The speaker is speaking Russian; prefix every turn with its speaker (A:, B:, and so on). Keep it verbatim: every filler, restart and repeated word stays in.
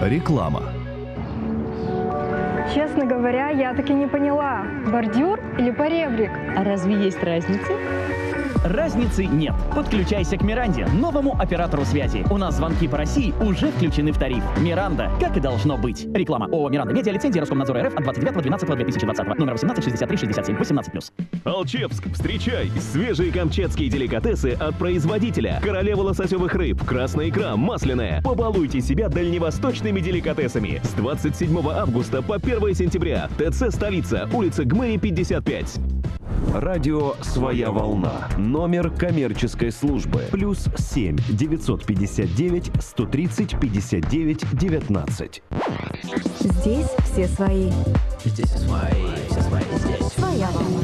A: Реклама.
B: Честно говоря, я так и не поняла, бордюр или поребрик?
C: А разве есть разница?
D: Разницы нет. Подключайся к Миранде, новому оператору связи. У нас звонки по России уже включены в тариф. Миранда, как и должно быть. Реклама. ООО «Миранда Медиа», лицензия Роскомнадзора РФ от двадцать девятого двенадцатого две тысячи двадцатого. Номер восемнадцать шестьдесят три шестьдесят семь, восемнадцать плюс.
E: Алчевск, встречай! Свежие камчатские деликатесы от производителя. Королева лососевых рыб, красная икра, масляная. Побалуйте себя дальневосточными деликатесами. С двадцать седьмого августа по первое сентября. ТЦ «Столица», улица Гмэри, пятьдесят пять.
A: Радио «Своя волна». Номер коммерческой службы. Плюс семь девятьсот пятьдесят девять сто тридцать пятьдесят девять девятнадцать.
F: Здесь все свои.
G: Здесь свои, все свои здесь.
F: Своя волна.